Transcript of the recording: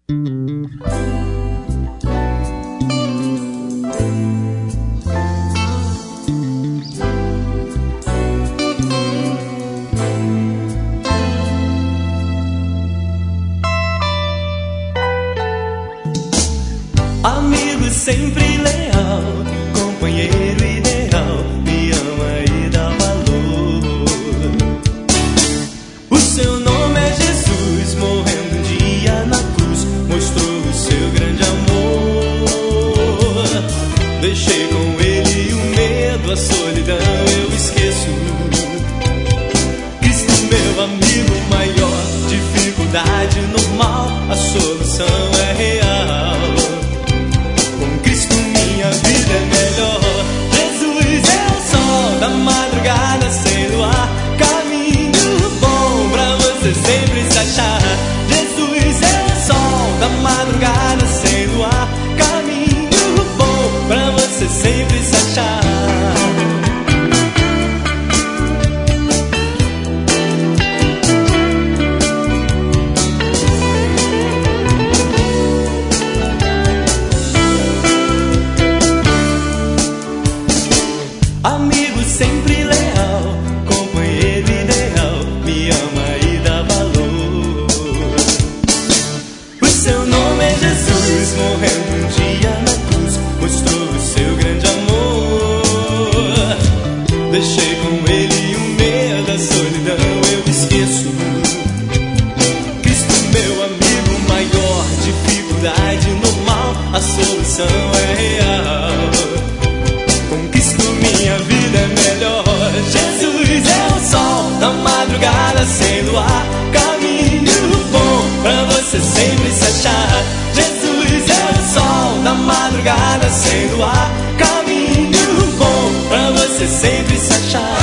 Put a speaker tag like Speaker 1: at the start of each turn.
Speaker 1: Amigo sempre leal, companheiro ideal, me ama e dá valor. O seu nome é Jesus, morrendo um dia na cruz, mostrou o seu grande amor. Deixei com ele o medo, a solidão eu esqueço. Cristo meu amigo maior, dificuldade normal, a solução é real. Minha vida é melhor. Jesus é o sol da madrugada sem luar, caminho bom pra você sempre se achar. Jesus é o sol da madrugada sem luar, caminho bom pra você sempre se achar. Amigo sempre leal, companheiro ideal, me ama e dá valor. O seu nome é Jesus, morrendo um dia na cruz, mostrou o seu grande amor. Deixei com ele o medo, a solidão eu esqueço. Cristo meu amigo maior, dificuldade normal, a solução é real. Minha vida é melhor. Jesus é o sol da madrugada sem luar, caminho bom pra você sempre se achar. Jesus é o sol da madrugada sem luar, caminho bom pra você sempre se achar.